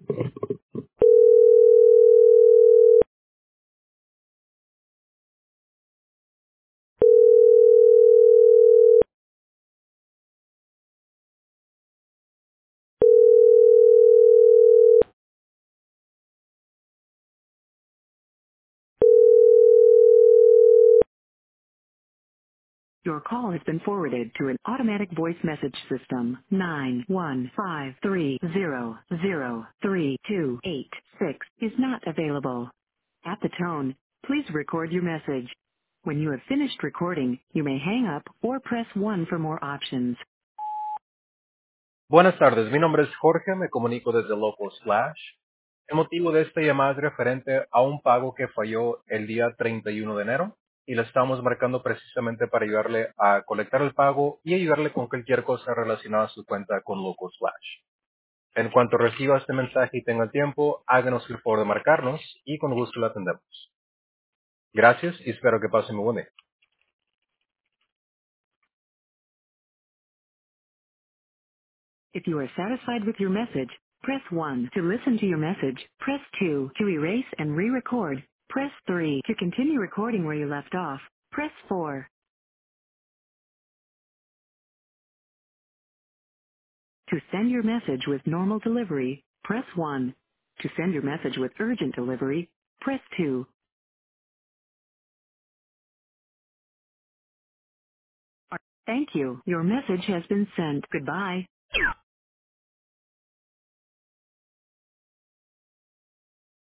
Your call has been forwarded to an automatic voice message system. 915300328 is not available. At the tone, please record your message. When you have finished recording, you may hang up or press 1 for more options. Buenas tardes, mi nombre es Jorge, me comunico desde Local Slash. El motivo de esta llamada es referente a un pago que falló el día 31 de enero y le estamos marcando precisamente para ayudarle a colectar el pago y ayudarle con cualquier cosa relacionada a su cuenta con Local Slash. En cuanto reciba este mensaje y tenga el tiempo, háganos el favor de marcarnos y con gusto lo atendemos. Gracias y espero que pasen muy buen día. If you are satisfied with your message, press 1 to listen to your message. Press 2 to erase and re-record. Press 3 to continue recording where you left off. Press 4 to send your message with normal delivery. Press 1 to send your message with urgent delivery. Press 2. Thank you. Your message has been sent. Goodbye.